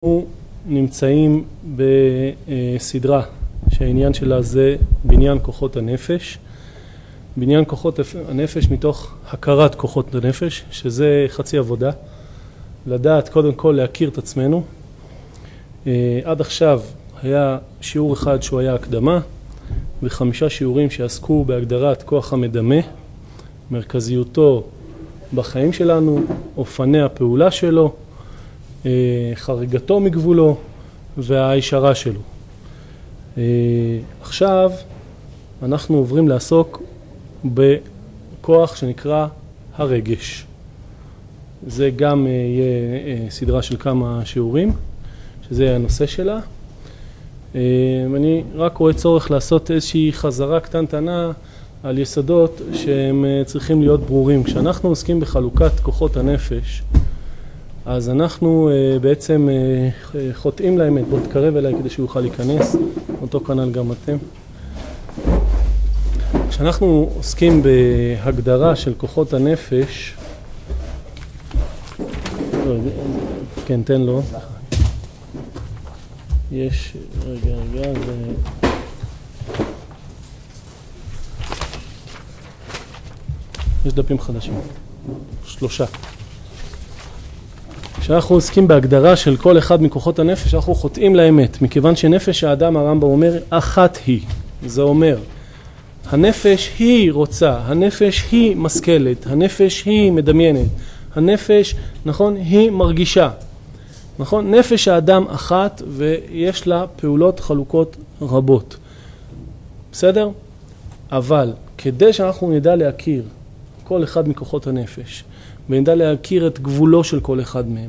אנחנו נמצאים בסדרה שהעניין שלה זה בניין כוחות הנפש. בניין כוחות הנפש מתוך הכרת כוחות הנפש, שזה חצי עבודה. לדעת קודם כל להכיר את עצמנו. עד עכשיו היה שיעור אחד שהוא היה הקדמה, ו5 שיעורים שעסקו בהגדרת כוח המדמה, מרכזיותו בחיים שלנו, אופני הפעולה שלו, חריגתו מגבולו והישרה שלו. עכשיו אנחנו עוברים לעסוק בכוח שנקרא הרגש. זה גם יהיה סדרה של כמה שיעורים, שזה הנושא שלה. אני רק רואה צורך לעשות איזושהי חזרה קטנטנה על יסודות שהם צריכים להיות ברורים. כשאנחנו עוסקים בחלוקת כוחות הנפש, אז אנחנו בעצם חוטאים לאמת. בוא תקרב אליי כדי שהוא יוכל להיכנס, אותו כנ"ל גם אתם. כשאנחנו עוסקים בהגדרה של כוחות הנפש, כן, תן לו. יש, רגע, יש דפים חדשים, 3. כשאנחנו עוסקים בהגדרה של כל אחד מכוחות הנפש, אנחנו חוטאים לאמת, מכיוון שנפש האדם, הרמב"ם אומר, אחת היא. זה אומר, הנפש היא רוצה, הנפש היא משכלת, הנפש היא מדמיינת, הנפש, נכון, היא מרגישה. נכון? נפש האדם אחת ויש לה פעולות חלוקות רבות. בסדר? אבל כדי שאנחנו נדע להכיר כל אחד מכוחות הנפש, ונדע להכיר את גבולו של כל אחד מהם,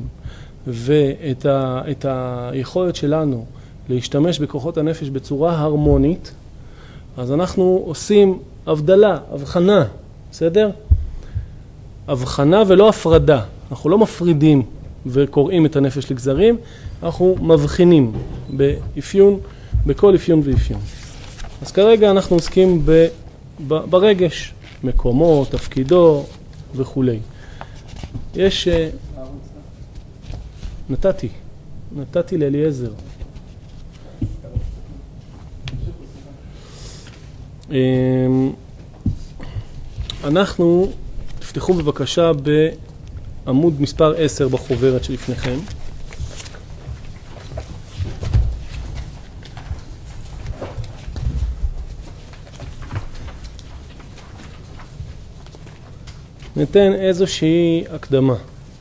ואת היכולת שלנו להשתמש בכוחות הנפש בצורה הרמונית, אז אנחנו עושים הבדלה, הבחנה, בסדר? הבחנה ולא הפרדה. אנחנו לא מפרידים וקוראים את הנפש לגזרים, אנחנו מבחינים באפיון, בכל אפיון ואפיון. אז כרגע אנחנו עוסקים ברגש, מקומו, תפקידו וכו'. יש... נתתי לאליעזר. אנחנו, תפתחו בבקשה בעמוד מספר 10 בחוברת שלפניכם. ניתן איזושהי הקדמה.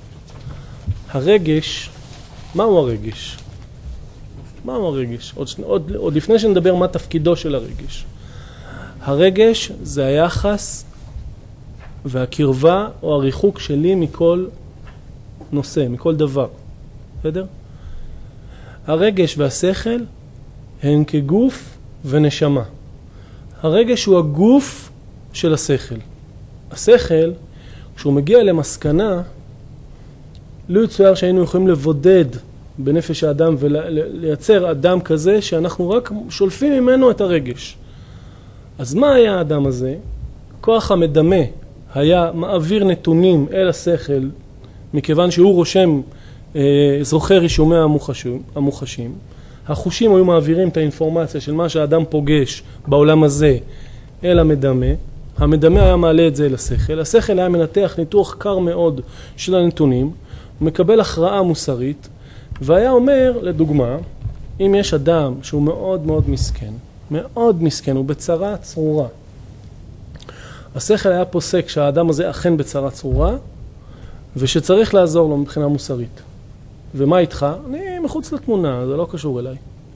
הרגש, מהו הרגש? מהו הרגש? עוד לפני שנדבר מה תפקידו של הרגש. הרגש זה היחס והקרבה או הריחוק שלי מכל נושא, מכל דבר. בסדר? הרגש והשכל הם כגוף ונשמה. הרגש הוא הגוף של השכל. השכל, כשהוא מגיע למסקנה, לא יצויר שהיינו יכולים לבודד בנפש האדם ולייצר אדם כזה שאנחנו רק שולפים ממנו את הרגש. אז מה היה האדם הזה? כוח המדמה היה מעביר נתונים אל השכל, מכיוון שהוא רושם, זוכר רישומי המוחשים. החושים היו מעבירים את האינפורמציה של מה שהאדם פוגש בעולם הזה אל המדמה. המדמה היה מעלה את זה אל השכל. השכל היה מנתח ניתוח קר מאוד של הנתונים, הוא מקבל הכרעה מוסרית, והיה אומר, לדוגמה, אם יש אדם שהוא מאוד מאוד מסכן, מאוד מסכן, הוא בצרה צרורה. השכל היה פוסק שהאדם הזה אכן בצרה צרורה, ושצריך לעזור לו מבחינה מוסרית. ומה איתך? אני מחוץ לתמונה, זה לא קשור אליי.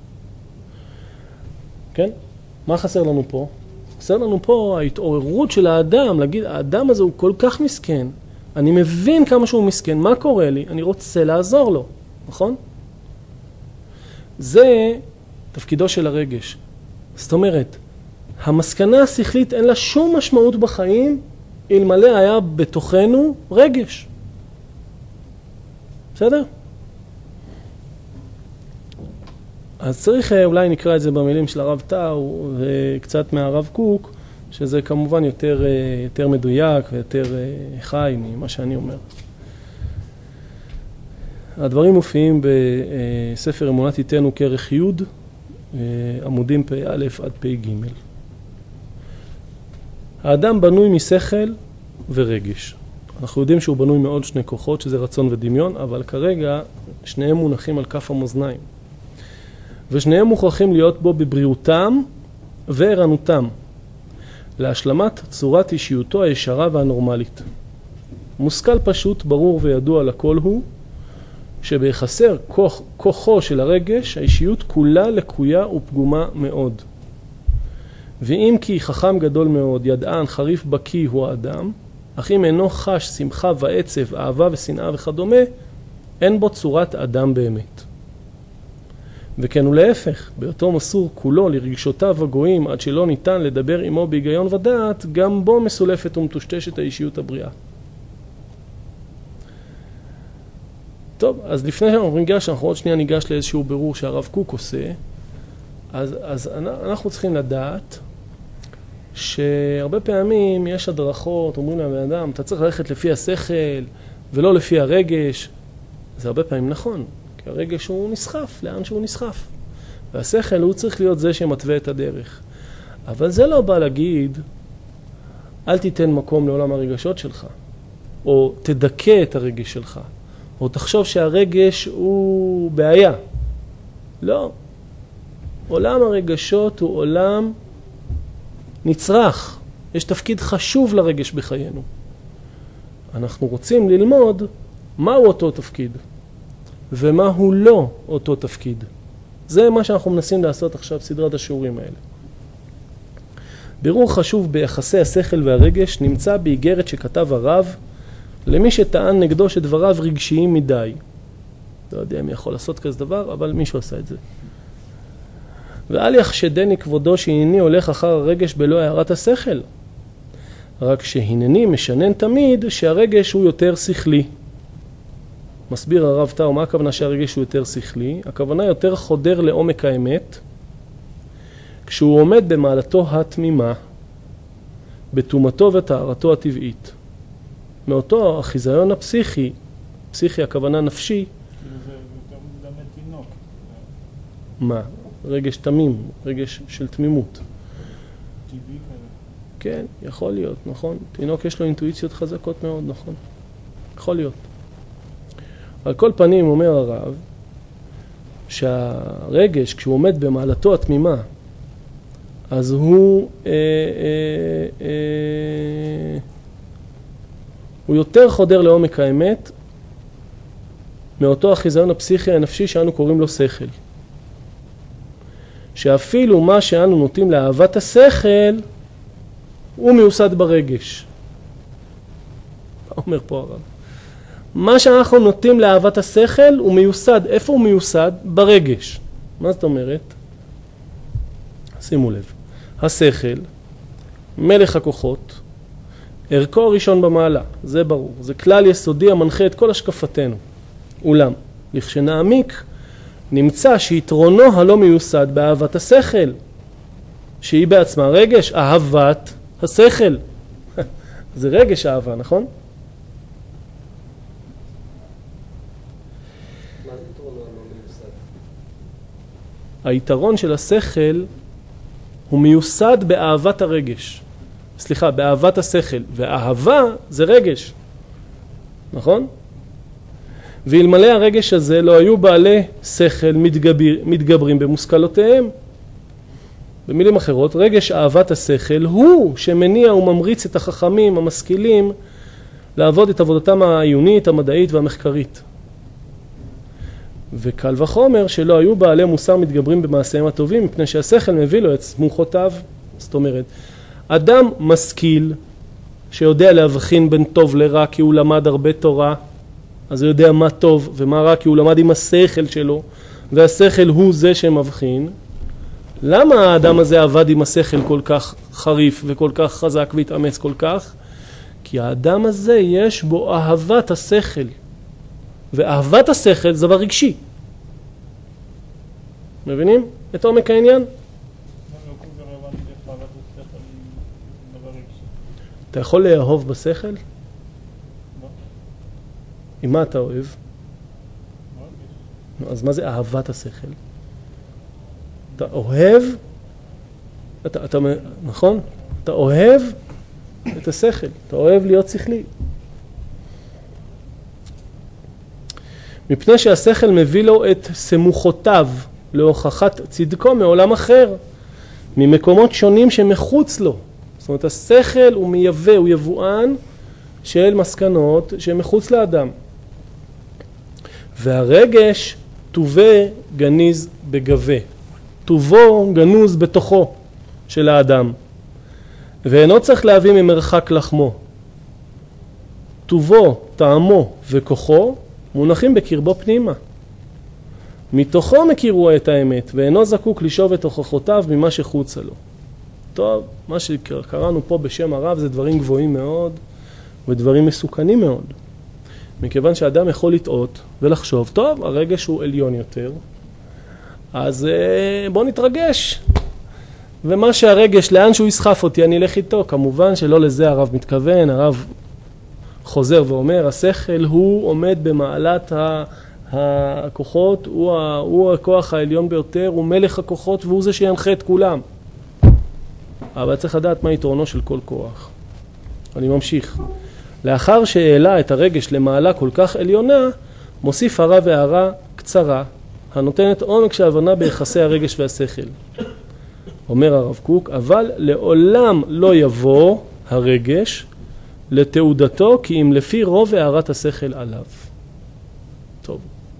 כן? מה חסר לנו פה? חסר לנו פה ההתעוררות של האדם, להגיד, האדם הזה הוא כל כך מסכן, אני מבין כמה שהוא מסכן, מה קורה לי? אני רוצה לעזור לו, נכון? זה תפקידו של הרגש. זאת אומרת, המסקנה השכלית אין לה שום משמעות בחיים, אלמלא היה בתוכנו רגש. בסדר? אז צריך, אולי נקרא את זה במילים של הרב טאו וקצת מהרב קוק, שזה כמובן יותר מדויק ויותר חי ממה שאני אומר. הדברים מופיעים בספר אמונת איתנו כרך י', עמודים פ"א עד פ"ג. האדם בנוי משכל ורגש. אנחנו יודעים שהוא בנוי מעוד שני כוחות, שזה רצון ודמיון, אבל כרגע שניהם מונחים על כף המאזניים. ושניהם מוכרחים להיות בו בבריאותם וערנותם, להשלמת צורת אישיותו הישרה והנורמלית. מושכל פשוט, ברור וידוע לכל הוא, שבחסר כוחו של הרגש, האישיות כולה לקויה ופגומה מאוד. ואם כי חכם גדול מאוד, ידען, חריף בקי הוא האדם, אך אם אינו חש שמחה ועצב, אהבה ושנאה וכדומה, אין בו צורת אדם באמת. וכן ולהפך, באותו מסור כולו לרגשותיו הגויים עד שלא ניתן לדבר עמו בהיגיון ודעת, גם בו מסולפת ומטושטשת האישיות הבריאה. טוב, אז לפני שאנחנו עוד שנייה ניגש לאיזשהו בירור שהרב קוק עושה, אז אנחנו צריכים לדעת שהרבה פעמים יש הדרכות, אומרים לבן אדם, אתה צריך ללכת לפי השכל ולא לפי הרגש. זה הרבה פעמים נכון, כי הרגש הוא נסחף, לאן שהוא נסחף. והשכל הוא צריך להיות זה שמתווה את הדרך. אבל זה לא בא להגיד, אל תיתן מקום לעולם הרגשות שלך, או תדכא את הרגש שלך, או תחשוב שהרגש הוא בעיה. לא. עולם הרגשות הוא עולם נצרך. יש תפקיד חשוב לרגש בחיינו. אנחנו רוצים ללמוד מהו אותו תפקיד, ומהו לא אותו תפקיד. זה מה שאנחנו מנסים לעשות עכשיו בסדרת השיעורים האלה. בירור חשוב ביחסי השכל והרגש נמצא באיגרת שכתב הרב למי שטען נגדו שדבריו רגשיים מדי. לא יודע מי יכול לעשות כזה דבר, אבל מישהו עשה את זה. ואל יחשדני כבודו שהנני הולך אחר הרגש בלא הערת השכל. רק שהנני משנן תמיד שהרגש הוא יותר שכלי. מסביר הרב טאו, מה הכוונה שהרגש הוא יותר שכלי? הכוונה יותר חודר לעומק האמת, כשהוא עומד במעלתו התמימה, בתומתו וטהרתו הטבעית. מאותו החיזיון הפסיכי, פסיכי הכוונה נפשי. זה יותר מדמה תינוק. מה? רגש תמים, רגש של תמימות. טבעי כזה. כן, יכול להיות, נכון. תינוק יש לו אינטואיציות חזקות מאוד, נכון. יכול להיות. על כל פנים אומר הרב, שהרגש כשהוא עומד במעלתו התמימה, אז הוא יותר חודר לעומק האמת מאותו החיזיון הפסיכי הנפשי שאנו קוראים לו שכל. שאפילו מה שאנו נוטים לאהבת השכל הוא מיוסד ברגש. מה אומר פה הרב? מה שאנחנו נוטים לאהבת השכל הוא מיוסד. איפה הוא מיוסד? ברגש. מה זאת אומרת? שימו לב. השכל, מלך הכוחות, ערכו הראשון במעלה, זה ברור. זה כלל יסודי המנחה את כל השקפתנו. אולם, לכשנעמיק, נמצא שיתרונו הלא מיוסד באהבת השכל, שהיא בעצמה רגש, אהבת השכל. זה רגש אהבה, נכון? מה זה יתרונו הלא מיוסד? היתרון של השכל הוא מיוסד באהבת הרגש. סליחה, באהבת השכל. ואהבה זה רגש. נכון? ואלמלא הרגש הזה לא היו בעלי שכל מתגברים במושכלותיהם. במילים אחרות, רגש אהבת השכל הוא שמניע וממריץ את החכמים המשכילים לעבוד את עבודתם העיונית, המדעית והמחקרית. וקל וחומר שלא היו בעלי מוסר מתגברים במעשיהם הטובים, מפני שהשכל מביא לו את סמוכותיו. זאת אומרת, אדם משכיל שיודע להבחין בין טוב לרע כי הוא למד הרבה תורה, אז הוא יודע מה טוב ומה רע כי הוא למד עם השכל שלו, והשכל הוא זה שמבחין. למה האדם הזה עבד עם השכל כל כך חריף וכל כך חזק והתאמץ כל כך? כי האדם הזה יש בו אהבת השכל. ואהבת השכל זה דבר רגשי. מבינים? את עומק העניין? אתה יכול לאהוב בשכל? עם מה אתה אוהב? אז מה זה אהבת השכל? אתה אוהב, נכון? אתה אוהב את השכל, אתה אוהב להיות שכלי. מפני שהשכל מביא לו את סמוכותיו להוכחת צדקו מעולם אחר, ממקומות שונים שמחוץ לו. זאת אומרת, השכל הוא מייבא, הוא יבואן של מסקנות שמחוץ לאדם. והרגש טובה גניז בגבה. טובו גנוז בתוכו של האדם. ואינו צריך להביא ממרחק לחמו. טובו, טעמו וכוחו מונחים בקרבו פנימה. מתוכו מכירו את האמת, ואינו זקוק לשאוב את הוכחותיו ממה שחוצה לו. טוב, מה שקראנו פה בשם הרב זה דברים גבוהים מאוד, ודברים מסוכנים מאוד. מכיוון שאדם יכול לטעות ולחשוב, טוב, הרגש הוא עליון יותר, אז בוא נתרגש. ומה שהרגש, לאן שהוא יסחף אותי, אני אלך איתו. כמובן שלא לזה הרב מתכוון, הרב חוזר ואומר, השכל הוא עומד במעלת הכוחות, הוא הכוח העליון ביותר, הוא מלך הכוחות והוא זה שינחה את כולם. אבל צריך לדעת מה יתרונו של כל כוח. אני ממשיך. לאחר שהעלה את הרגש למעלה כל כך עליונה, מוסיף הרב הערה קצרה, הנותנת עומק של הבנה ביחסי הרגש והשכל. אומר הרב קוק, אבל לעולם לא יבוא הרגש לתעודתו, כי אם לפי רוב הערת השכל עליו. טוב.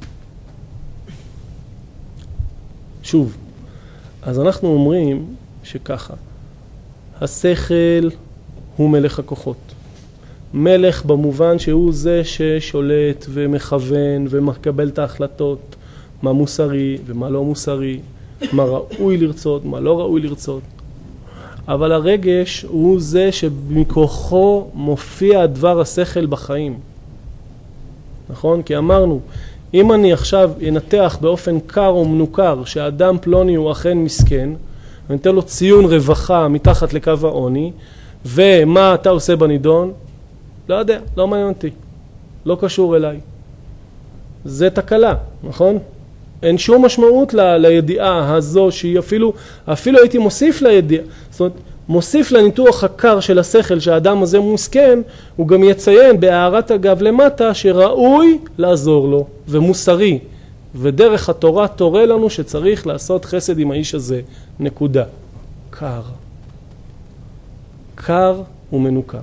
שוב, אז אנחנו אומרים שככה, השכל הוא מלך הכוחות. מלך במובן שהוא זה ששולט ומכוון ומקבל את ההחלטות, מה מוסרי ומה לא מוסרי, מה ראוי לרצות, מה לא ראוי לרצות. אבל הרגש הוא זה שמכוחו מופיע דבר השכל בחיים. נכון? כי אמרנו, אם אני עכשיו אנתח באופן קר או מנוכר שהאדם פלוני הוא אכן מסכן, אני אתן לו ציון רווחה מתחת לקו העוני, ומה אתה עושה בנידון? לא יודע, לא מעניין אותי. לא קשור אליי. זה תקלה, נכון? אין שום משמעות לידיעה הזו שהיא אפילו הייתי מוסיף לידיעה. זאת אומרת, מוסיף לניתוח הקר של השכל שהאדם הזה מסכן, הוא גם יציין בהערת הגב למטה שראוי לעזור לו ומוסרי. ודרך התורה תורה לנו שצריך לעשות חסד עם האיש הזה. נקודה. קר. קר ומנוכר.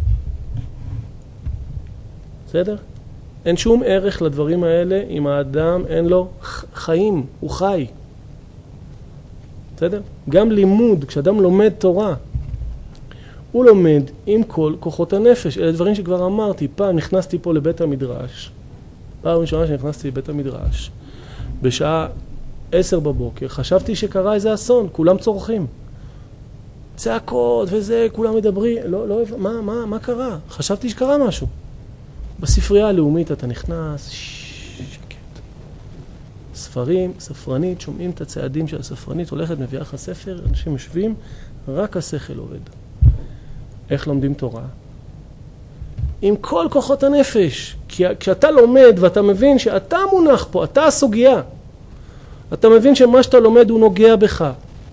בסדר? אין שום ערך לדברים האלה אם האדם אין לו חיים, הוא חי. בסדר? גם לימוד, כשאדם לומד תורה, הוא לומד עם כל כוחות הנפש. אלה דברים שכבר אמרתי, פעם נכנסתי פה לבית המדרש, פעם ראשונה שנכנסתי לבית המדרש, בשעה 10 בבוקר, חשבתי שקרה איזה אסון, כולם צורכים. צעקות וזה, כולם מדברים, מה קרה? חשבתי שקרה משהו. בספרייה הלאומית אתה נכנס, שקט. ספרים, ספרנית, שומעים את הצעדים של הספרנית, הולכת, מביאה לך ספר, אנשים יושבים, רק השכל עובד. איך לומדים תורה? עם כל כוחות הנפש. כי כשאתה לומד ואתה מבין שאתה מונח פה, אתה הסוגיה. אתה מבין שמה שאתה לומד הוא נוגע בך.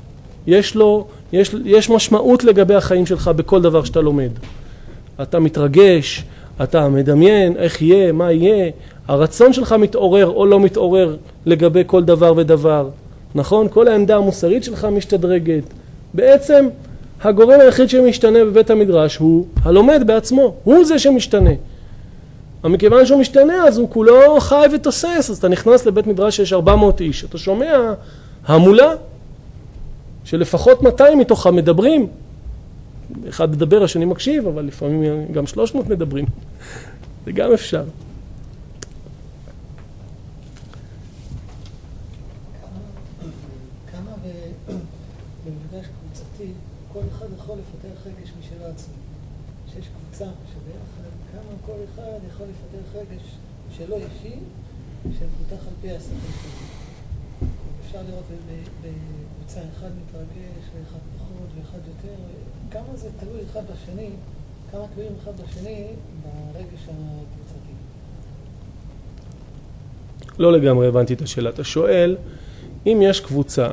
יש משמעות לגבי החיים שלך בכל דבר שאתה לומד. אתה מתרגש, אתה מדמיין איך יהיה, מה יהיה, הרצון שלך מתעורר או לא מתעורר לגבי כל דבר ודבר. נכון? כל העמדה המוסרית שלך משתדרגת. בעצם הגורם היחיד שמשתנה בבית המדרש הוא הלומד בעצמו, הוא זה שמשתנה. מכיוון שהוא משתנה אז הוא כולו חי ותוסס, אז אתה נכנס לבית מדרש שיש 400 איש, אתה שומע המולה שלפחות 200 מתוכם מדברים. אחד מדבר, השני מקשיב, אבל לפעמים גם 300 מדברים. זה גם אפשר. כמה במפגש קבוצתי, כל אחד יכול לפתח רגש משל עצמו. שיש קבוצה שביחד, כמה כל אחד יכול לפתח רגש שלא אישי, שמפותח על פי השכל שלו. אפשר לראות בקבוצה אחד מתרגש, ואחד פחות, ואחד יותר. כמה זה תלוי אחד בשני, כמה תלויים אחד בשני ברגש הקבוצתי. לא לגמרי הבנתי את השאלה. אתה שואל, אם יש קבוצה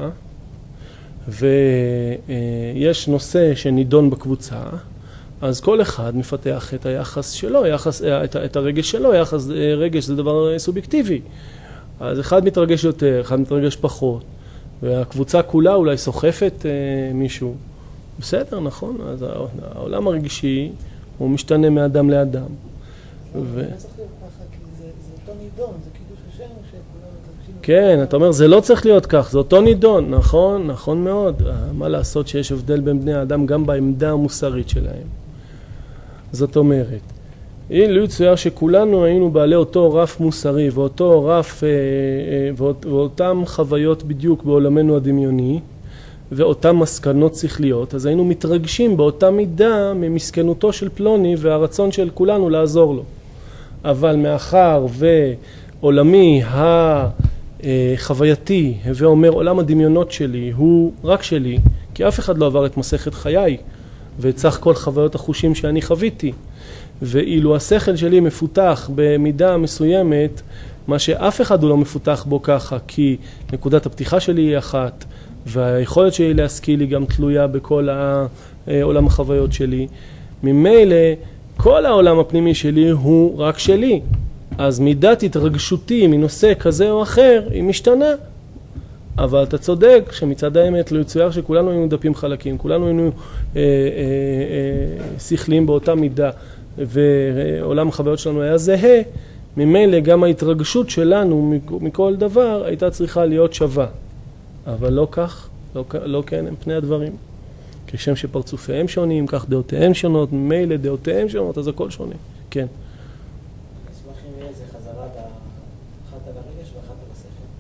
ויש נושא שנידון בקבוצה, אז כל אחד מפתח את היחס שלו, את הרגש שלו, רגש זה דבר סובייקטיבי. אז אחד מתרגש יותר, אחד מתרגש פחות, והקבוצה כולה אולי סוחפת מישהו. בסדר, נכון? אז העולם הרגשי הוא משתנה מאדם לאדם. זה צריך להיות ככה, כי זה אותו נידון, זה קידוש השם שכולם מתרגשים. כן, אתה אומר, זה לא צריך להיות כך, זה אותו נידון, נכון, נכון מאוד. מה לעשות שיש הבדל בין בני האדם גם בעמדה המוסרית שלהם. זאת אומרת, לו יצויר שכולנו היינו בעלי אותו רף מוסרי ואותו רף ואותם חוויות בדיוק בעולמנו הדמיוני ואותם מסקנות שכליות, אז היינו מתרגשים באותה מידה ממסכנותו של פלוני והרצון של כולנו לעזור לו. אבל מאחר ועולמי החווייתי, ואומר עולם הדמיונות שלי הוא רק שלי, כי אף אחד לא עבר את מסכת חיי ואת סך כל חוויות החושים שאני חוויתי, ואילו השכל שלי מפותח במידה מסוימת, מה שאף אחד הוא לא מפותח בו ככה, כי נקודת הפתיחה שלי היא אחת, והיכולת שלי להשכיל היא גם תלויה בכל העולם החוויות שלי. ממילא כל העולם הפנימי שלי הוא רק שלי, אז מידת התרגשותי מנושא כזה או אחר היא משתנה. אבל אתה צודק שמצד האמת לא יצויר שכולנו היינו דפים חלקים, כולנו היינו שכלים באותה מידה, ועולם החוויות שלנו היה זהה, ממילא גם ההתרגשות שלנו מכל דבר הייתה צריכה להיות שווה. אבל לא כך, לא כן הם פני הדברים. כשם שפרצופיהם שונים, כך דעותיהם שונות, ממילא דעותיהם שונות, אז הכל שונה. כן. אשמח אם יהיה איזה חזרה אחת על הרגש ואחת על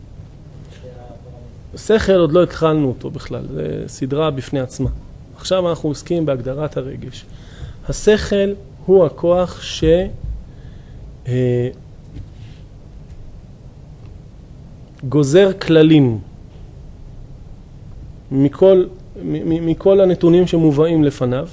השכל. השכל עוד לא התחלנו אותו בכלל, זה סדרה בפני עצמה. עכשיו אנחנו עוסקים בהגדרת הרגש. השכל הוא הכוח שגוזר כללים מכל הנתונים שמובאים לפניו,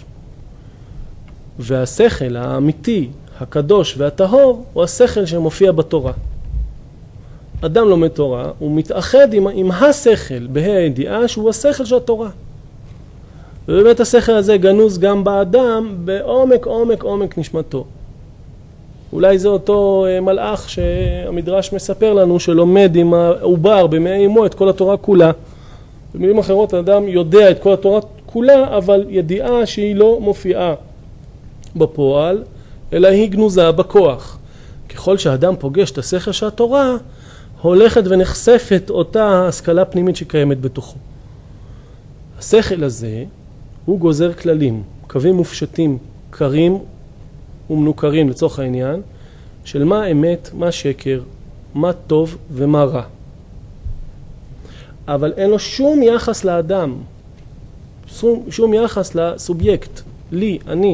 והשכל האמיתי, הקדוש והטהור, הוא השכל שמופיע בתורה. אדם לומד תורה, הוא מתאחד עם השכל, בה"א הידיעה, שהוא השכל של התורה. ובאמת השכל הזה גנוז גם באדם, בעומק עומק עומק נשמתו. אולי זה אותו מלאך שהמדרש מספר לנו, שלומד עם העובר במעי אמו את כל התורה כולה. במילים אחרות, האדם יודע את כל התורה כולה, אבל ידיעה שהיא לא מופיעה בפועל, אלא היא גנוזה בכוח. ככל שהאדם פוגש את השכל של התורה, הולכת ונחשפת אותה השכלה פנימית שקיימת בתוכו. השכל הזה הוא גוזר כללים, קווים מופשטים, קרים ומנוכרים לצורך העניין, של מה אמת, מה שקר, מה טוב ומה רע. אבל אין לו שום יחס לאדם, שום יחס לסובייקט, לי, אני.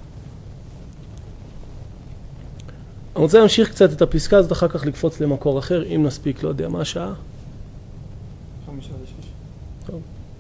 אני רוצה להמשיך קצת את הפסקה הזאת, אחר כך לקפוץ למקור אחר, אם נספיק, לא יודע, מה השעה? 5:06. טוב.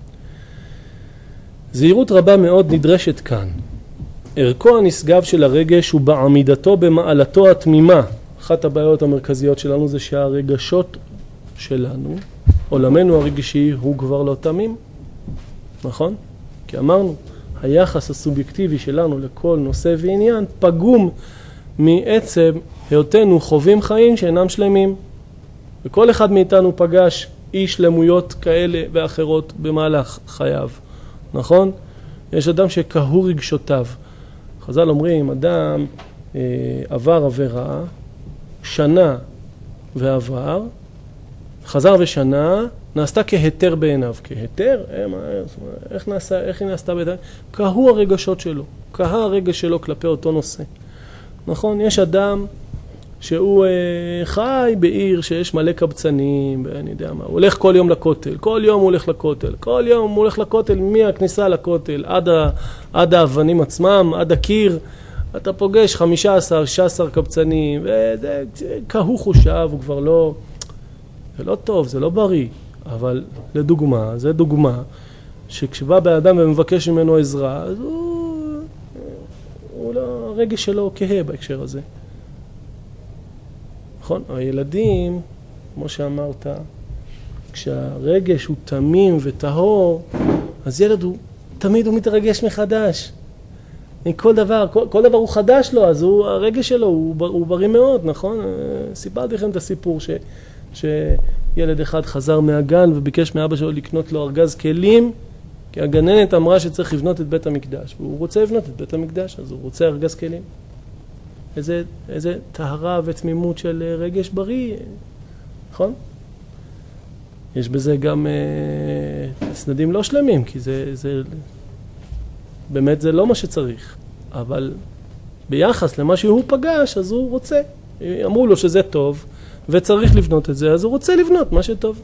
זהירות רבה מאוד נדרשת כאן. ערכו הנשגב של הרגש הוא בעמידתו במעלתו התמימה. אחת הבעיות המרכזיות שלנו זה שהרגשות שלנו, עולמנו הרגשי, הוא כבר לא תמים. נכון? כי אמרנו, היחס הסובייקטיבי שלנו לכל נושא ועניין פגום מעצם היותנו חווים חיים שאינם שלמים. וכל אחד מאיתנו פגש אי שלמויות כאלה ואחרות במהלך חייו. נכון? יש אדם שקהו רגשותיו. חז"ל אומרים, אדם עבר עבירה, שנה ועבר, חזר ושנה, נעשתה כהיתר בעיניו. כהיתר? איך היא נעשתה בעיניו? קהו הרגשות שלו. קהו הרגש שלו כלפי אותו נושא. נכון? יש אדם שהוא חי בעיר שיש מלא קבצנים, ואני יודע מה, הוא הולך כל יום לכותל, כל יום הוא הולך לכותל, כל יום הוא הולך לכותל, מהכניסה לכותל עד האבנים עצמם, עד הקיר, אתה פוגש 15-16 קבצנים, וקהו חושיו, הוא כבר לא, זה לא טוב, זה לא בריא, אבל לדוגמה, זה דוגמה, שכשבא באדם ומבקש ממנו עזרה, אז הוא לא, הרגש שלו כהה בהקשר הזה. נכון? הילדים כמו שאמרת, כשהרגש הוא תמים וטהור, אז ילד תמיד הוא מתרגש מחדש. כל דבר הוא חדש לו, אז הרגש שלו הוא בריא מאוד, נכון? סיפרתי לכם את הסיפור שילד אחד חזר מהגן וביקש מאבא שלו לקנות לו ארגז כלים, כי הגננת אמרה שצריך לבנות את בית המקדש, והוא רוצה לבנות את בית המקדש, אז הוא רוצה ארגז כלים. איזה טהרה ותמימות של רגש בריא, נכון? יש בזה גם צדדים לא שלמים, כי באמת זה לא מה שצריך, אבל ביחס למה שהוא פגש, אז הוא רוצה. אמרו לו שזה טוב, וצריך לבנות את זה, אז הוא רוצה לבנות מה שטוב.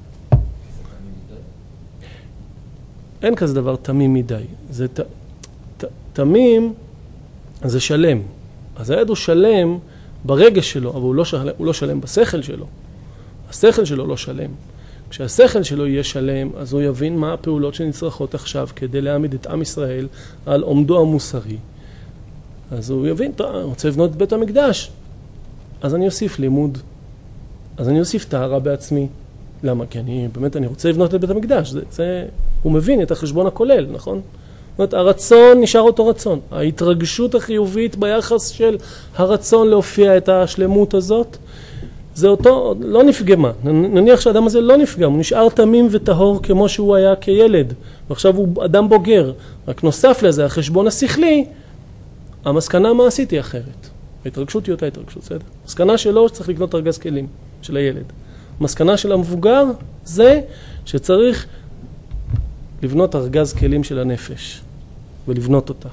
אין כזה דבר תמים מדי. זה תמים, זה שלם. אז הילד הוא שלם ברגש שלו, אבל הוא לא שלם בשכל שלו. השכל שלו לא שלם. כשהשכל שלו יהיה שלם, אז הוא יבין מה הפעולות שנצרכות עכשיו כדי להעמיד את עם ישראל על עומדו המוסרי. אז הוא יבין, טוב, אני רוצה לבנות את בית המקדש. אז אני אוסיף לימוד. אז אני אוסיף טהרה בעצמי. למה? כי אני רוצה לבנות את בית המקדש. הוא מבין את החשבון הכולל, נכון? זאת אומרת, הרצון נשאר אותו רצון. ההתרגשות החיובית ביחס של הרצון להופיע את השלמות הזאת, זה אותו, לא נפגמה. נניח שהאדם הזה לא נפגם, הוא נשאר תמים וטהור כמו שהוא היה כילד, ועכשיו הוא אדם בוגר. רק נוסף לזה, החשבון השכלי, המסקנה המעשית היא אחרת. ההתרגשות היא אותה התרגשות, בסדר? המסקנה שלו שצריך לקנות ארגז כלים של הילד. המסקנה של המבוגר זה שצריך לבנות ארגז כלים של הנפש, ולבנות אותה.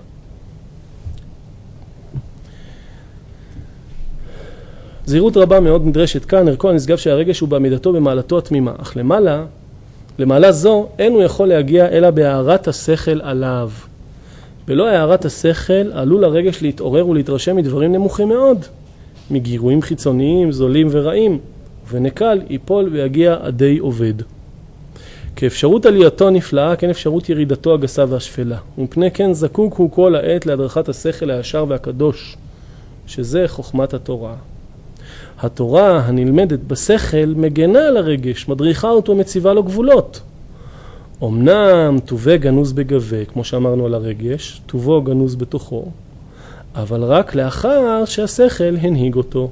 זהירות רבה מאוד נדרשת כאן, ערכו הנשגב שהרגש הוא בעמידתו במעלתו התמימה, אך למעלה זו אין הוא יכול להגיע אלא בהערת השכל עליו. בלא הערת השכל עלול הרגש להתעורר ולהתרשם מדברים נמוכים מאוד, מגירויים חיצוניים, זולים ורעים, ונקל ייפול ויגיע עדי עובד. כאפשרות עלייתו נפלאה, כן אפשרות ירידתו הגסה והשפלה. ומפני כן זקוק הוא כל העת להדרכת השכל הישר והקדוש, שזה חוכמת התורה. התורה הנלמדת בשכל מגנה על הרגש, מדריכה אותו, מציבה לו גבולות. אמנם טובה גנוז בגבה, כמו שאמרנו על הרגש, טובו גנוז בתוכו, אבל רק לאחר שהשכל הנהיג אותו.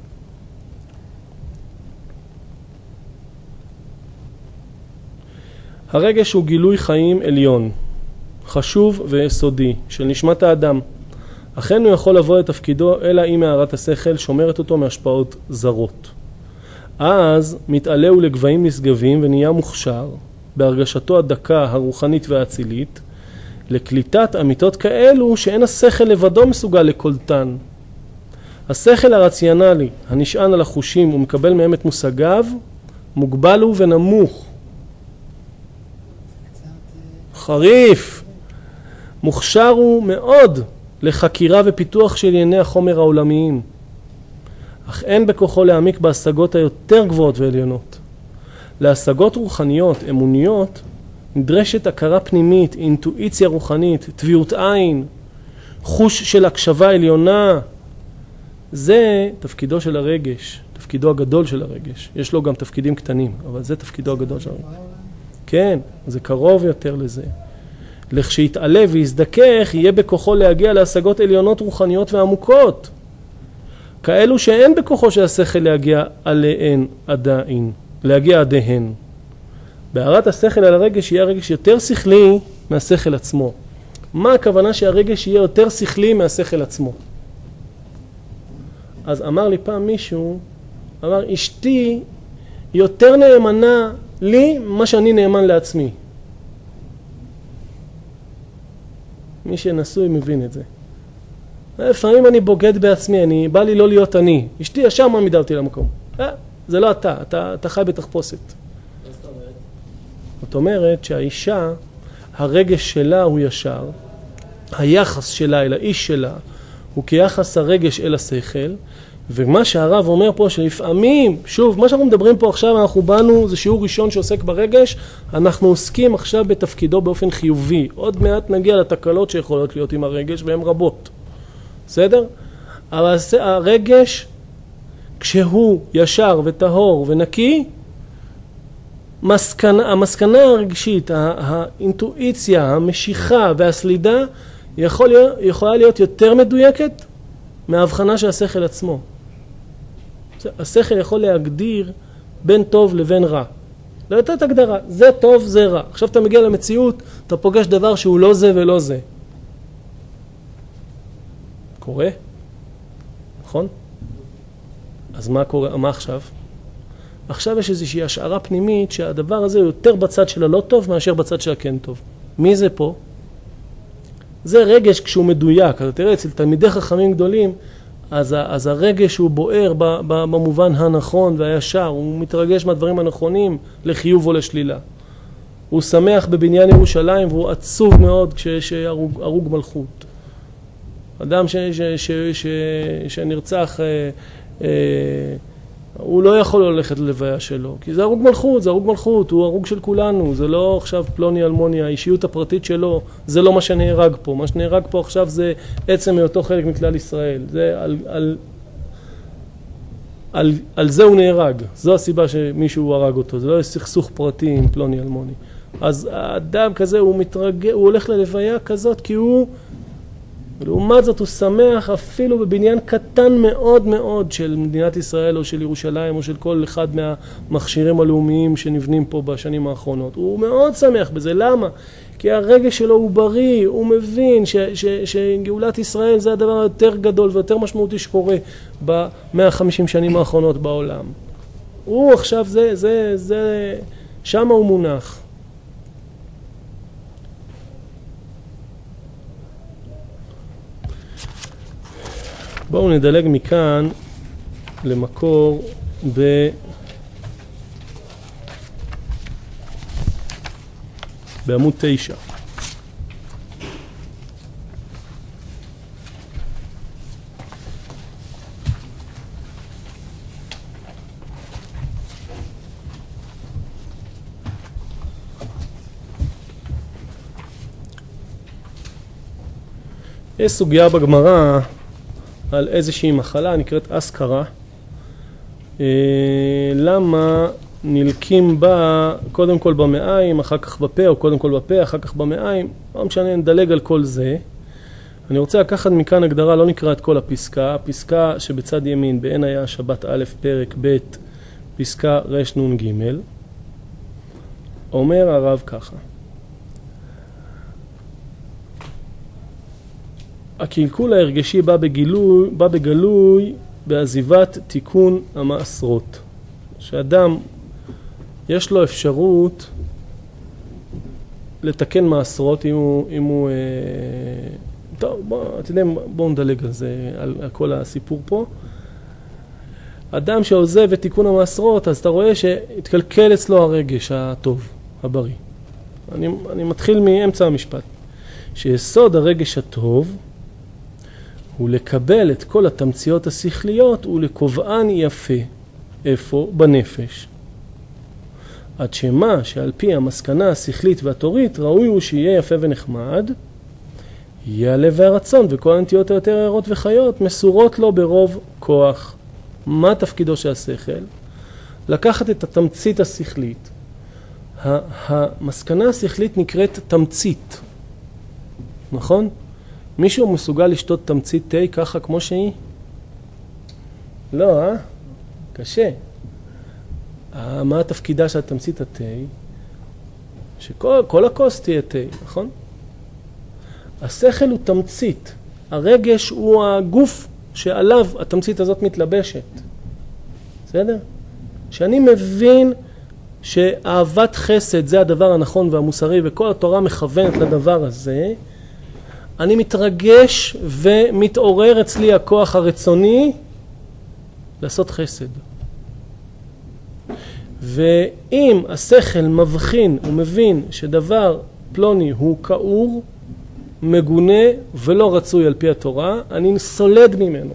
הרגש הוא גילוי חיים עליון, חשוב ויסודי, של נשמת האדם. אכן הוא יכול לבוא לתפקידו, אלא אם הערת השכל שומרת אותו מהשפעות זרות. אז מתעלה הוא לגבהים נשגבים ונהיה מוכשר, בהרגשתו הדקה, הרוחנית והאצילית, לקליטת אמיתות כאלו שאין השכל לבדו מסוגל לקולטן. השכל הרציונלי, הנשען על החושים ומקבל מהם את מושגיו, מוגבל הוא ונמוך. חריף. מוכשר הוא מאוד לחקירה ופיתוח של ענייני החומר העולמיים. אך אין בכוחו להעמיק בהשגות היותר גבוהות ועליונות. להשגות רוחניות, אמוניות, נדרשת הכרה פנימית, אינטואיציה רוחנית, טביעות עין, חוש של הקשבה עליונה. זה תפקידו של הרגש, תפקידו הגדול של הרגש. יש לו גם תפקידים קטנים, אבל זה תפקידו הגדול של הרגש. כן, זה קרוב יותר לזה. לכשיתעלה ויזדכך, יהיה בכוחו להגיע להשגות עליונות רוחניות ועמוקות. כאלו שאין בכוחו של השכל להגיע עליהן עדיין, להגיע עדיהן. בהערת השכל על הרגש יהיה הרגש יותר שכלי מהשכל עצמו. מה הכוונה שהרגש יהיה יותר שכלי מהשכל עצמו? אז אמר לי פעם מישהו, אמר, אשתי יותר נאמנה לי מה שאני נאמן לעצמי. מי שנשוי מבין את זה. לפעמים אני בוגד בעצמי, בא לי לא להיות אני. אשתי ישר מעמידה אותי למקום. זה לא אתה חי בתחפושת. זאת אומרת שהאישה, הרגש שלה הוא ישר, היחס שלה אל האיש שלה הוא כיחס הרגש אל השכל, ומה שהרב אומר פה שלפעמים, שוב, מה שאנחנו מדברים פה עכשיו, אנחנו באנו, זה שיעור ראשון שעוסק ברגש, אנחנו עוסקים עכשיו בתפקידו באופן חיובי. עוד מעט נגיע לתקלות שיכולות להיות עם הרגש, והן רבות. בסדר? אבל הרגש, כשהוא ישר וטהור ונקי, המסקנה הרגשית, האינטואיציה, המשיכה והסלידה יכולה להיות יותר מדויקת מההבחנה של השכל עצמו. השכל יכול להגדיר בין טוב לבין רע. לא לתת הגדרה, זה טוב, זה רע. עכשיו אתה מגיע למציאות, אתה פוגש דבר שהוא לא זה ולא זה. קורה? נכון? אז מה קורה? מה עכשיו? עכשיו יש איזושהי השערה פנימית שהדבר הזה הוא יותר בצד של הלא טוב מאשר בצד של הכן טוב. מי זה פה? זה רגש כשהוא מדויק. אתה תראה, אצל תלמידי חכמים גדולים, אז הרגש הוא בוער במובן הנכון והישר, הוא מתרגש מהדברים הנכונים לחיוב או לשלילה. הוא שמח בבניין ירושלים והוא עצוב מאוד כשיש הרוג מלכות. אדם שנרצח, הוא לא יכול ללכת ללוויה שלו, כי זה הרוג מלכות, זה הרוג מלכות, הוא הרוג של כולנו, זה לא עכשיו פלוני אלמוני, האישיות הפרטית שלו, זה לא מה שנהרג פה, מה שנהרג פה עכשיו זה עצם מאותו חלק מכלל ישראל, זה על זה הוא נהרג, זו הסיבה שמישהו הרג אותו, זה לא סכסוך פרטי עם פלוני אלמוני. אז האדם כזה הוא הולך ללוויה כזאת כי הוא, לעומת זאת הוא שמח אפילו בבניין קטן מאוד מאוד של מדינת ישראל או של ירושלים או של כל אחד מהמכשירים הלאומיים שנבנים פה בשנים האחרונות. הוא מאוד שמח בזה. למה? כי הרגש שלו הוא בריא, הוא מבין שגאולת ישראל זה הדבר היותר גדול ויותר משמעותי שקורה ב-150 שנים האחרונות בעולם. הוא עכשיו שם הוא מונח. בואו נדלג מכאן למקור בעמוד 9. יש סוגיה בגמרא על איזושהי מחלה נקראת אסקרה. למה נלקים בה קודם כל במעיים, אחר כך בפה, או קודם כל בפה, אחר כך במעיים? לא משנה, נדלג על כל זה. אני רוצה לקחת מכאן הגדרה, לא נקרא את כל הפסקה. הפסקה שבצד ימין, בעין היה שבת א' פרק ב', פסקה רנ"ג. אומר הרב ככה. הקלקול ההרגשי בא בגלוי בעזיבת תיקון המעשרות. שאדם יש לו אפשרות לתקן מעשרות אם הוא טוב, בואו נדלג על זה, על כל הסיפור פה. אדם שעוזב את תיקון המעשרות, אז אתה רואה שהתקלקל אצלו הרגש הטוב, הבריא. אני מתחיל מאמצע המשפט. שיסוד הרגש הטוב הוא לקבל את כל התמציות השכליות ולקובען יפה. איפה? בנפש. עד שמה שעל פי המסקנה השכלית והתורית ראוי הוא שיהיה יפה ונחמד, יהיה הלב והרצון וכל הנטיות היותר ערות וחיות מסורות לו ברוב כוח. מה תפקידו של השכל? לקחת את התמצית השכלית. המסקנה השכלית נקראת תמצית. נכון? מישהו מסוגל לשתות תמצית תה ככה כמו שהיא? לא, קשה. מה התפקידה של תמצית התה? שכל הכוס תהיה תה, נכון? השכל הוא תמצית. הרגש הוא הגוף שעליו התמצית הזאת מתלבשת. בסדר? שאני מבין שאהבת חסד זה הדבר הנכון והמוסרי וכל התורה מכוונת לדבר הזה, אני מתרגש ומתעורר אצלי הכוח הרצוני לעשות חסד. ואם השכל מבחין ומבין שדבר פלוני הוא כאור, מגונה ולא רצוי על פי התורה, אני סולד ממנו.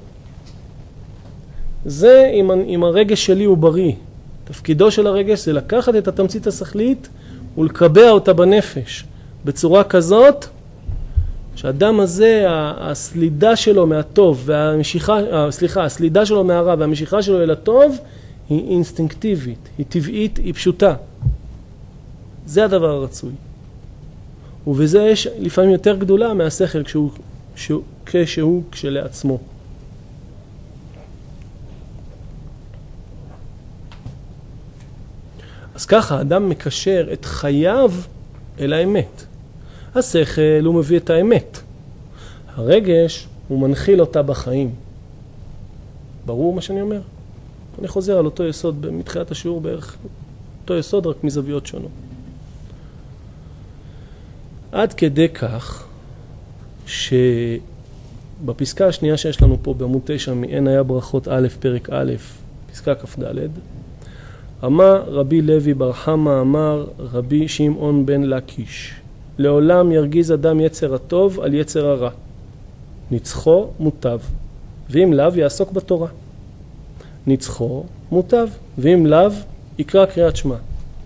זה אם הרגש שלי הוא בריא. תפקידו של הרגש זה לקחת את התמצית השכלית ולקבע אותה בנפש בצורה כזאת שהאדם הזה, הסלידה שלו מהטוב, הסלידה שלו מהרע והמשיכה שלו אל הטוב, היא אינסטינקטיבית, היא טבעית, היא פשוטה. זה הדבר הרצוי. ובזה יש לפעמים יותר גדולה מהשכל כשהוא כשלעצמו. אז ככה, האדם מקשר את חייו אל האמת. השכל הוא מביא את האמת. הרגש הוא מנחיל אותה בחיים. ברור מה שאני אומר? אני חוזר על אותו יסוד מתחילת השיעור בערך. אותו יסוד רק מזוויות שונות. עד כדי כך שבפסקה השנייה שיש לנו פה בעמוד 9 מאין היה ברכות א' פרק א', פסקה כ"ד, אמר רבי לוי בר חמא אמר רבי שמעון בן לקיש, לעולם ירגיז אדם יצר הטוב על יצר הרע, ניצחו מוטב, ואם לאו יעסוק בתורה. ניצחו מוטב, ואם לאו יקרא קריאת שמע.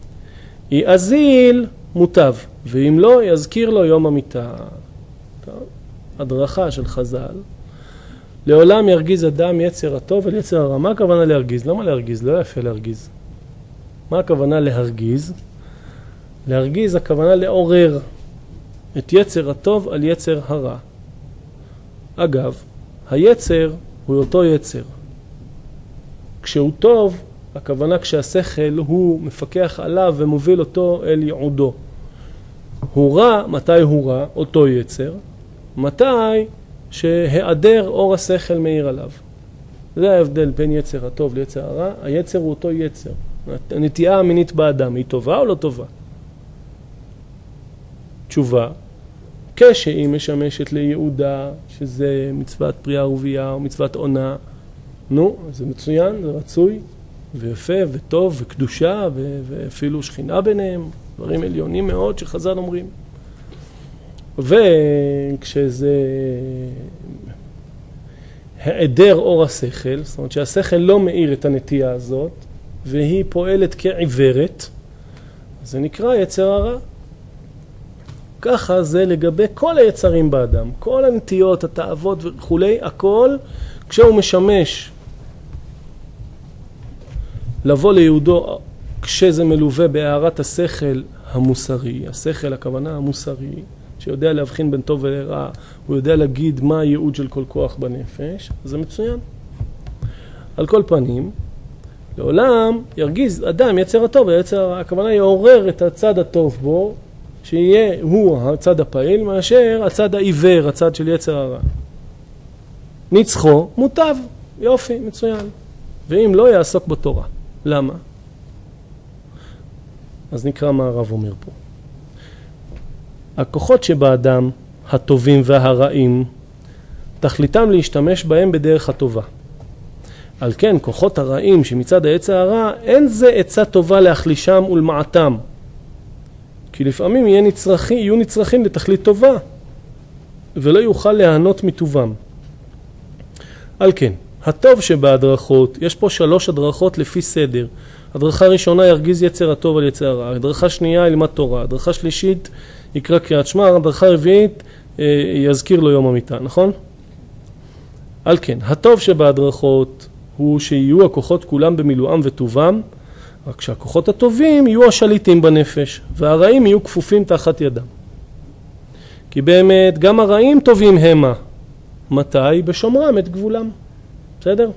יאזיל מוטב, ואם לא יזכיר לו יום המיטה. הדרכה של חז"ל, לעולם ירגיז אדם יצר הטוב על יצר הרע. מה הכוונה להרגיז? למה להרגיז? לא יפה להרגיז. מה הכוונה להרגיז? להרגיז הכוונה לעורר את יצר הטוב על יצר הרע. אגב, היצר הוא אותו יצר. כשהוא טוב, הכוונה כשהשכל הוא מפקח עליו ומוביל אותו אל ייעודו. הוא רע, מתי הוא רע? אותו יצר. מתי שהיעדר אור השכל מאיר עליו. זה ההבדל בין יצר הטוב ליצר הרע. היצר הוא אותו יצר. הנטייה המינית באדם היא טובה או לא טובה? תשובה, כשהיא משמשת ליעודה, שזה מצוות פריאה ורבייה או מצוות עונה, נו, זה מצוין, זה רצוי, ויפה וטוב וקדושה ואפילו שכינה ביניהם, דברים עליונים מאוד שחז"ל אומרים. וכשזה היעדר אור השכל, זאת אומרת שהשכל לא מאיר את הנטייה הזאת, והיא פועלת כעיוורת, זה נקרא יצר הרע. ככה זה לגבי כל היצרים באדם, כל הנטיות, התאוות וכולי, הכל, כשהוא משמש לבוא ליהודו, כשזה מלווה בהארת השכל המוסרי, השכל הכוונה המוסרי, שיודע להבחין בין טוב ולרע, הוא יודע להגיד מה הייעוד של כל כוח בנפש, זה מצוין. על כל פנים, לעולם ירגיז אדם יצר הטוב ויצר הרע, הכוונה יעורר את הצד הטוב בו, שיהיה הוא הצד הפעיל, מאשר הצד העיוור, הצד של יצר הרע. ניצחו מוטב, יופי, מצוין. ואם לא יעסוק בתורה. למה? אז נקרא מה הרב אומר פה. הכוחות שבאדם, הטובים והרעים, תכליתם להשתמש בהם בדרך הטובה. על כן, כוחות הרעים שמצד היצר הרע, אין זה עצה טובה להחלישם ולמעטם. כי לפעמים יהיו נצרכים לתכלית טובה, ולא יוכל להיהנות מטובם. על כן, הטוב שבהדרכות, יש פה 3 הדרכות לפי סדר. הדרכה ראשונה ירגיז יצר הטוב על יצר הרע, הדרכה שנייה ילמד תורה, הדרכה שלישית יקרא קריאת שמע, הדרכה רביעית יזכיר לו יום המיטה, נכון? על כן, הטוב שבהדרכות הוא שיהיו הכוחות כולם במילואם וטובם, רק שהכוחות הטובים יהיו השליטים בנפש, והרעים יהיו כפופים תחת ידם. כי באמת גם הרעים טובים המה. מתי? בשומרם את גבולם. בסדר?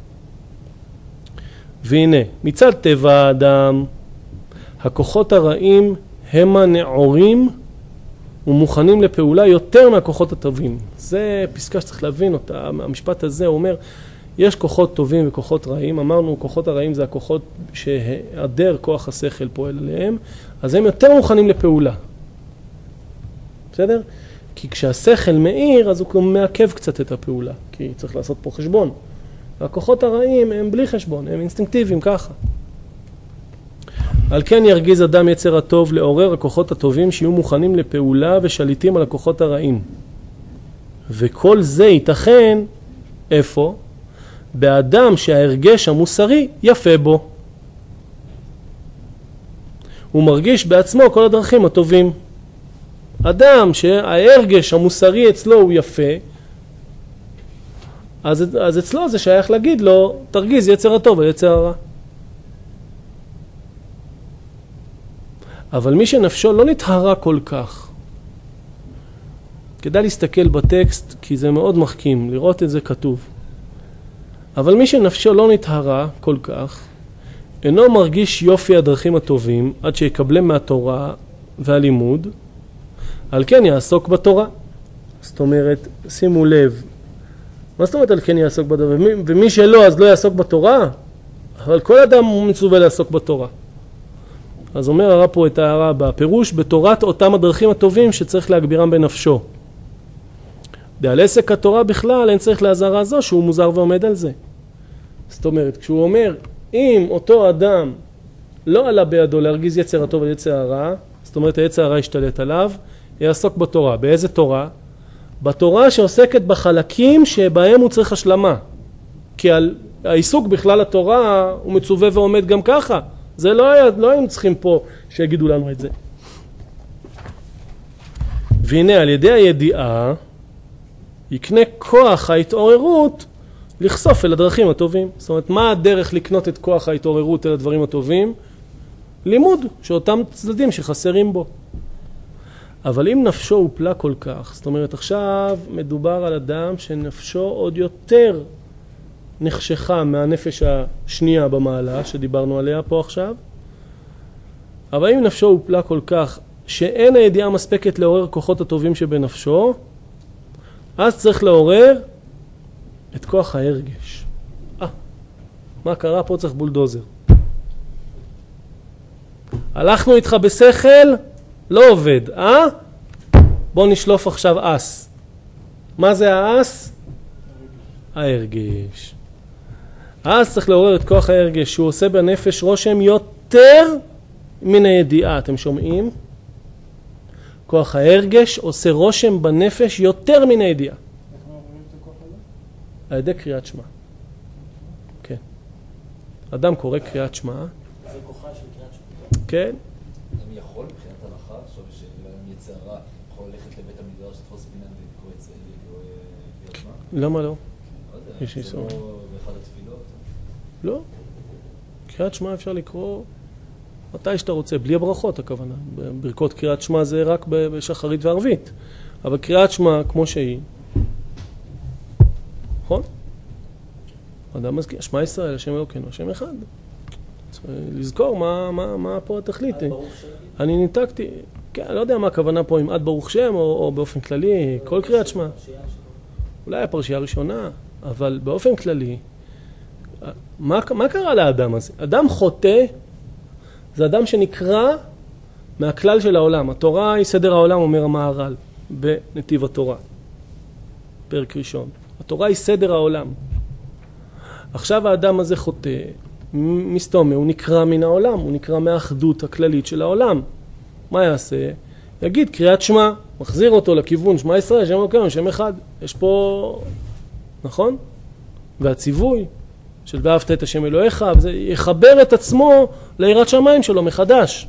והנה, מצד טבע האדם, הכוחות הרעים המה נעורים ומוכנים לפעולה יותר מהכוחות הטובים. זה פסקה שצריך להבין אותה. המשפט הזה אומר, יש כוחות טובים וכוחות רעים. אמרנו, כוחות הרעים זה הכוחות שהיעדר כוח השכל פועל עליהם, אז הם יותר מוכנים לפעולה. בסדר? כי כשהשכל מאיר, אז הוא מעכב קצת את הפעולה, כי צריך לעשות פה חשבון. והכוחות הרעים הם בלי חשבון, הם אינסטינקטיביים ככה. על כן ירגיז אדם יצר הטוב לעורר הכוחות הטובים שיהיו מוכנים לפעולה ושליטים על הכוחות הרעים. וכל זה ייתכן, איפה? באדם שההרגש המוסרי יפה בו. הוא מרגיש בעצמו כל הדרכים הטובים. אדם שההרגש המוסרי אצלו הוא יפה, אז אצלו זה שייך להגיד לו, תרגיז יצר הטוב ויצר הרע. אבל מי שנפשו לא נטהרה כל כך, כדאי להסתכל בטקסט, כי זה מאוד מחכים, לראות את זה כתוב. אבל מי שנפשו לא נטהרה כל כך, אינו מרגיש יופי הדרכים הטובים, עד שיקבלם מהתורה והלימוד, על כן יעסוק בתורה. זאת אומרת, שימו לב, מה זאת אומרת על כן יעסוק בתורה? ומי שלא, אז לא יעסוק בתורה? אבל כל אדם הוא מצווה לעסוק בתורה. אז אומר הרב פה את ההערה בפירוש, בתורת אותם הדרכים הטובים שצריך להגבירם בנפשו. ועל עסק התורה בכלל אין צריך להזהרה זו שהוא מוזר ועומד על זה. זאת אומרת, כשהוא אומר, אם אותו אדם לא עלה בידו להרגיז יצר הטוב ויצר הרע, זאת אומרת היצר הרע ישתלט עליו, יעסוק בתורה. באיזה תורה? בתורה שעוסקת בחלקים שבהם הוא צריך השלמה. כי העיסוק בכלל התורה הוא מצווה ועומד גם ככה. זה לא היינו צריכים פה שיגידו לנו את זה. והנה על ידי הידיעה יקנה כוח ההתעוררות לחשוף אל הדרכים הטובים. זאת אומרת, מה הדרך לקנות את כוח ההתעוררות אל הדברים הטובים? לימוד, שאותם צדדים שחסרים בו. אבל אם נפשו הופלה כל כך, זאת אומרת, עכשיו מדובר על אדם שנפשו עוד יותר נחשכה מהנפש השנייה במעלה, שדיברנו עליה פה עכשיו. אבל אם נפשו הופלה כל כך, שאין הידיעה מספקת לעורר כוחות הטובים שבנפשו, אז צריך לעורר את כוח ההרגש. מה קרה? פה צריך בולדוזר. הלכנו איתך בשכל, לא עובד, בוא נשלוף עכשיו אס. מה זה האס? ההרגש. אז צריך לעורר את כוח ההרגש, שהוא עושה בנפש רושם יותר מן הידיעה. אתם שומעים? כוח ההרגש עושה רושם בנפש יותר מן הידיעה. איך מעוררים את הכוח הזה? על ידי קריאת שמע. כן. אדם קורא קריאת שמע. זה כוחה של קריאת שמע. כן. אני יכול מבחינת הלכה, עכשיו שאם יצא רע, יכול ללכת לבית המדרש, לתפוס בינן ולקרוא את זה, קריאת שמע? למה לא? לא יש יודע, זה איסור. לא באחד התפילות. לא. קריאת שמע אפשר לקרוא מתי שאתה רוצה, בלי הברכות הכוונה. ברכות קריאת שמע זה רק בשחרית וערבית. אבל קריאת שמע כמו שהיא, נכון? אדם מזכיר, שמע ישראל, השם אלוקינו, השם אחד. לזכור מה פה התכלית. אני ניתקתי, כן, אני לא יודע מה הכוונה פה, אם עד ברוך שם או באופן כללי, כל קריאת שמע. אולי הפרשייה הראשונה, אבל באופן כללי, מה קרה לאדם הזה? אדם חוטא, זה אדם שנקרא מהכלל של העולם. התורה היא סדר העולם, אומר המהר"ל, בנתיב התורה, פרק ראשון. התורה היא סדר העולם. עכשיו האדם הזה חוטא, מסתומא, הוא נקרא מן העולם, הוא נקרא מהאחדות הכללית של העולם. מה יעשה? יגיד קריאת שמע, מחזיר אותו לכיוון שמע ישראל, שם אלוקינו, שם אחד. יש פה, נכון? והציווי של ואהבת את השם אלוהיך, זה יחבר את עצמו ליראת שמיים שלו מחדש.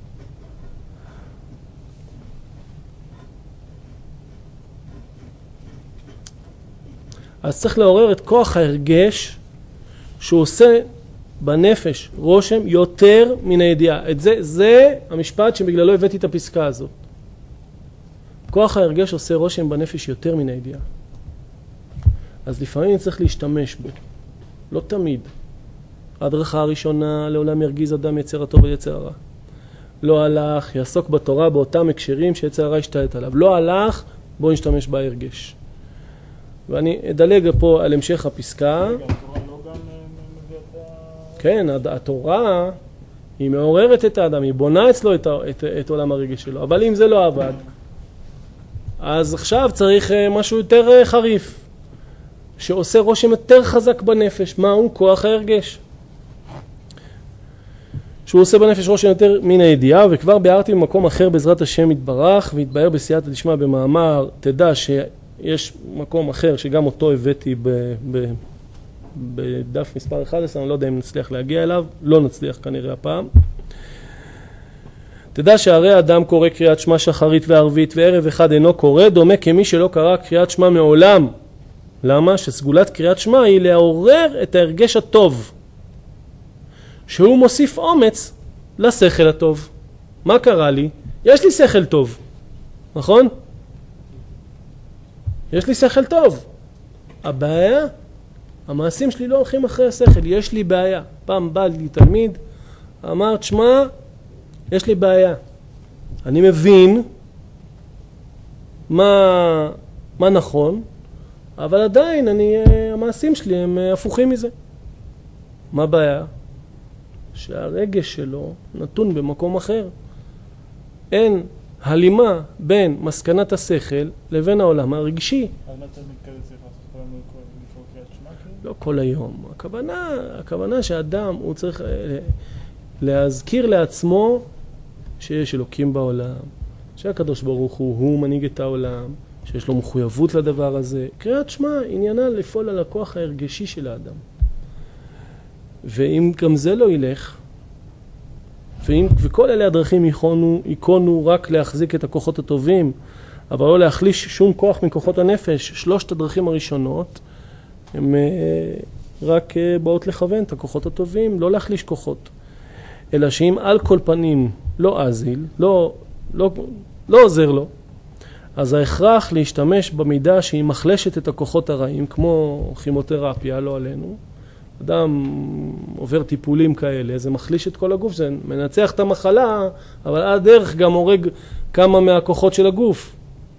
אז צריך לעורר את כוח ההרגש שהוא עושה בנפש רושם יותר מן הידיעה. זה המשפט שבגללו הבאתי את הפסקה הזאת. כוח ההרגש עושה רושם בנפש יותר מן הידיעה. אז לפעמים צריך להשתמש בו. לא תמיד. הדרכה הראשונה, לעולם ירגיז אדם יצר הטוב ויצר הרע. לא הלך, יעסוק בתורה באותם הקשרים שיצר הרע ישתלט עליו. לא הלך, בוא נשתמש בהרגש. ואני אדלג פה על המשך הפסקה. רגע, התורה לא גם מביאה את כן, התורה היא מעוררת את האדם, היא בונה אצלו את עולם הרגש שלו. אבל אם זה לא עבד, אז עכשיו צריך משהו יותר חריף, שעושה רושם יותר חזק בנפש. מהו? כוח ההרגש. שהוא עושה בנפש רושם יותר מן הידיעה, וכבר ביארתי במקום אחר בעזרת השם יתברך, והתבאר בסייעתא דשמיא במאמר, תדע שיש מקום אחר שגם אותו הבאתי בדף מספר 11, אני לא יודע אם נצליח להגיע אליו, לא נצליח כנראה הפעם. תדע שהרי אדם קורא קריאת שמע שחרית וערבית וערב אחד אינו קורא, דומה כמי שלא קרא קריאת שמע מעולם. למה? שסגולת קריאת שמע היא לעורר את ההרגש הטוב, שהוא מוסיף אומץ לשכל הטוב. מה קרה לי? יש לי שכל טוב, נכון? יש לי שכל טוב. הבעיה, המעשים שלי לא הולכים אחרי השכל, יש לי בעיה. פעם בא לי תלמיד, אמר, תשמע, יש לי בעיה. אני מבין מה נכון, אבל עדיין המעשים שלי הם הפוכים מזה. מה הבעיה? שהרגש שלו נתון במקום אחר. אין הלימה בין מסקנת השכל לבין העולם הרגשי. אז מה תלמיד כזה צריך לעשות כל היום לקרוא קריאת שמע? לא כל היום. הכוונה שאדם הוא צריך להזכיר לעצמו שיש אלוקים בעולם, שהקדוש ברוך הוא מנהיג את העולם, שיש לו מחויבות לדבר הזה. קריאת שמע עניינה לפעול על הכוח ההרגשי של האדם. ואם גם זה לא ילך, וכל אלה הדרכים ייכונו רק להחזיק את הכוחות הטובים, אבל לא להחליש שום כוח מכוחות הנפש, שלושת הדרכים הראשונות, הן רק באות לכוון את הכוחות הטובים, לא להחליש כוחות. אלא שאם על כל פנים לא אזיל, לא עוזר לו, אז ההכרח להשתמש במידה שהיא מחלשת את הכוחות הרעים, כמו כימותרפיה, לא עלינו. אדם עובר טיפולים כאלה, זה מחליש את כל הגוף, זה מנצח את המחלה, אבל עד דרך גם הורג כמה מהכוחות של הגוף.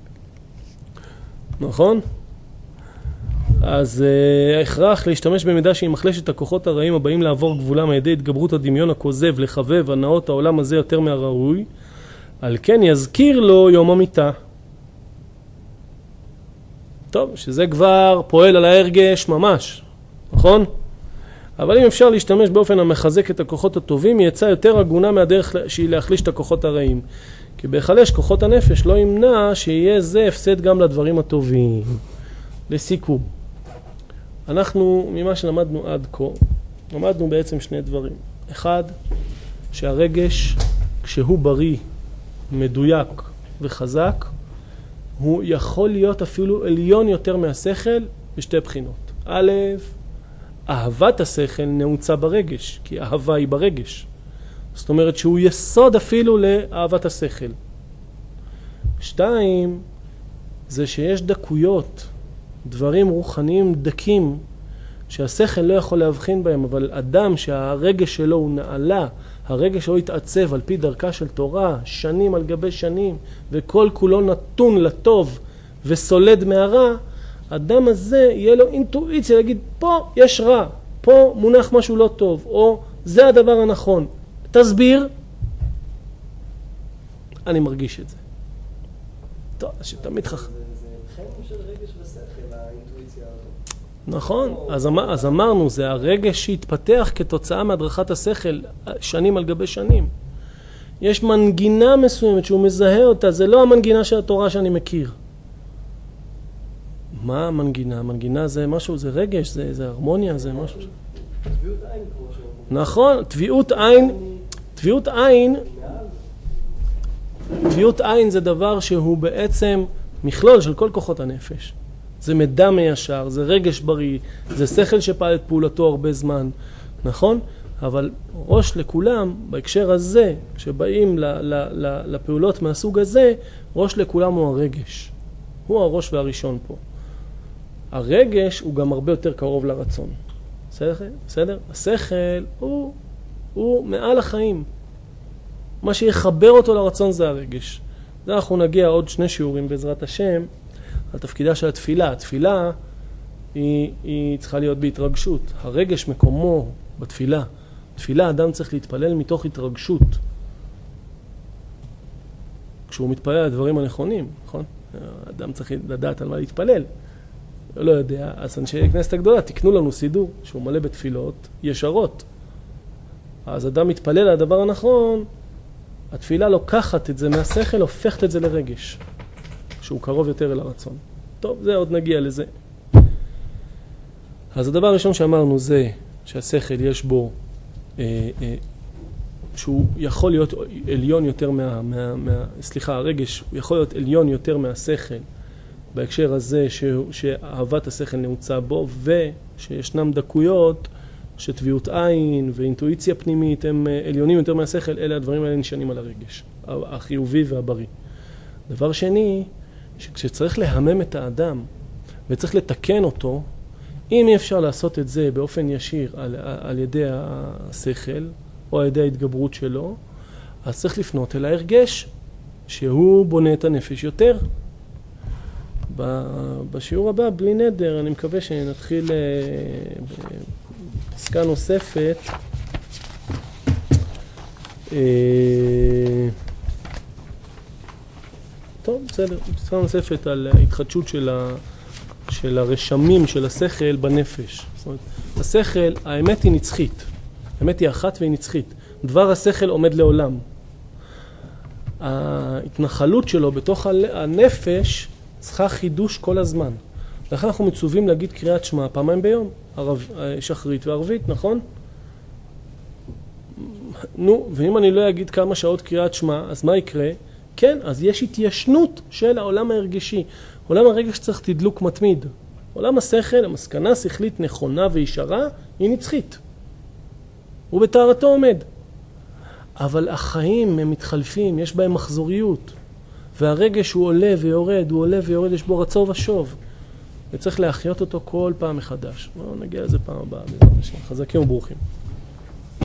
נכון? אז ההכרח להשתמש במידה שהיא מחלשת את הכוחות הרעים הבאים לעבור גבולם על ידי התגברות הדמיון הכוזב לחבב הנאות העולם הזה יותר מהראוי, על כן יזכיר לו יום המיטה. טוב, שזה כבר פועל על ההרגש ממש, נכון? אבל אם אפשר להשתמש באופן המחזק את הכוחות הטובים, יצא יותר הגונה מהדרך שהיא להחליש את הכוחות הרעים. כי בהחלש כוחות הנפש לא ימנע שיהיה זה הפסד גם לדברים הטובים. לסיכום, אנחנו ממה שלמדנו עד כה, למדנו בעצם שני דברים. אחד, שהרגש כשהוא בריא, מדויק וחזק, הוא יכול להיות אפילו עליון יותר מהשכל בשתי בחינות. א', אהבת השכל נעוצה ברגש, כי אהבה היא ברגש. זאת אומרת שהוא יסוד אפילו לאהבת השכל. 2, זה שיש דקויות, דברים רוחניים דקים, שהשכל לא יכול להבחין בהם, אבל אדם שהרגש שלו הוא נעלה, הרגש שלו התעצב על פי דרכה של תורה, שנים על גבי שנים, וכל כולו נתון לטוב וסולד מהרע, אדם הזה יהיה לו אינטואיציה להגיד, פה יש רע, פה מונח משהו לא טוב, או זה הדבר הנכון. תסביר, אני מרגיש את זה. טוב, שתמיד חכם. זה חיים של רגש ושכל, האינטואיציה הזאת. נכון, אז אמרנו, זה הרגש שהתפתח כתוצאה מהדרכת השכל שנים על גבי שנים. יש מנגינה מסוימת שהוא מזהה אותה, זה לא המנגינה של התורה שאני מכיר. מה המנגינה? המנגינה זה משהו, זה רגש, זה הרמוניה, זה משהו. טביעות עין כמו שאומרים. נכון, טביעות עין זה דבר שהוא בעצם מכלול של כל כוחות הנפש. זה מידע מישר, זה רגש בריא, זה שכל שפעל את פעולתו הרבה זמן, נכון? אבל ראש לכולם, בהקשר הזה, כשבאים לפעולות מהסוג הזה, ראש לכולם הוא הרגש. הוא הראש והראשון פה. הרגש הוא גם הרבה יותר קרוב לרצון. בסדר? השכל הוא מעל החיים. מה שיחבר אותו לרצון זה הרגש. זה אנחנו נגיע עוד 2 שיעורים בעזרת השם על תפקידה של התפילה. התפילה היא צריכה להיות בהתרגשות. הרגש מקומו בתפילה. תפילה אדם צריך להתפלל מתוך התרגשות. כשהוא מתפלל על הדברים הנכונים, נכון? אדם צריך לדעת על מה להתפלל. לא יודע, אז אנשי הכנסת הגדולה תקנו לנו סידור שהוא מלא בתפילות ישרות. אז אדם מתפלל על הדבר הנכון, התפילה לוקחת את זה מהשכל, הופכת את זה לרגש, שהוא קרוב יותר אל הרצון. טוב, זה עוד נגיע לזה. אז הדבר הראשון שאמרנו זה שהשכל יש בו שהוא יכול להיות עליון יותר הרגש, הוא יכול להיות עליון יותר מהשכל, בהקשר הזה שאהבת השכל נעוצה בו, ושישנם דקויות שטביעות עין ואינטואיציה פנימית הם עליונים יותר מהשכל, אלה הדברים האלה נשענים על הרגש, החיובי והבריא. דבר שני, שכשצריך להמם את האדם וצריך לתקן אותו, אם אי אפשר לעשות את זה באופן ישיר על ידי השכל או על ידי ההתגברות שלו, אז צריך לפנות אל ההרגש שהוא בונה את הנפש יותר. בשיעור הבא, בלי נדר, אני מקווה שנתחיל בפסקה נוספת. טוב, בסדר, פסקה נוספת על ההתחדשות של הרשמים של השכל בנפש. זאת אומרת, השכל, האמת היא נצחית. האמת היא אחת והיא נצחית. דבר השכל עומד לעולם. ההתנחלות שלו בתוך הנפש צריכה חידוש כל הזמן. לכן אנחנו מצווים להגיד קריאת שמע פעמיים ביום, שחרית וערבית, נכון? נו, ואם אני לא אגיד כמה שעות קריאת שמע, אז מה יקרה? כן, אז יש התיישנות של העולם ההרגשי. עולם הרגש צריך תדלוק מתמיד. עולם השכל, המסקנה שכלית נכונה וישרה, היא נצחית. הוא בתארתו עומד. אבל החיים הם מתחלפים, יש בהם מחזוריות. והרגש הוא עולה ויורד, הוא עולה ויורד, יש בו רצור ושוב. וצריך להחיות אותו כל פעם מחדש. נגיע לזה פעם הבאה. חזקים וברוכים.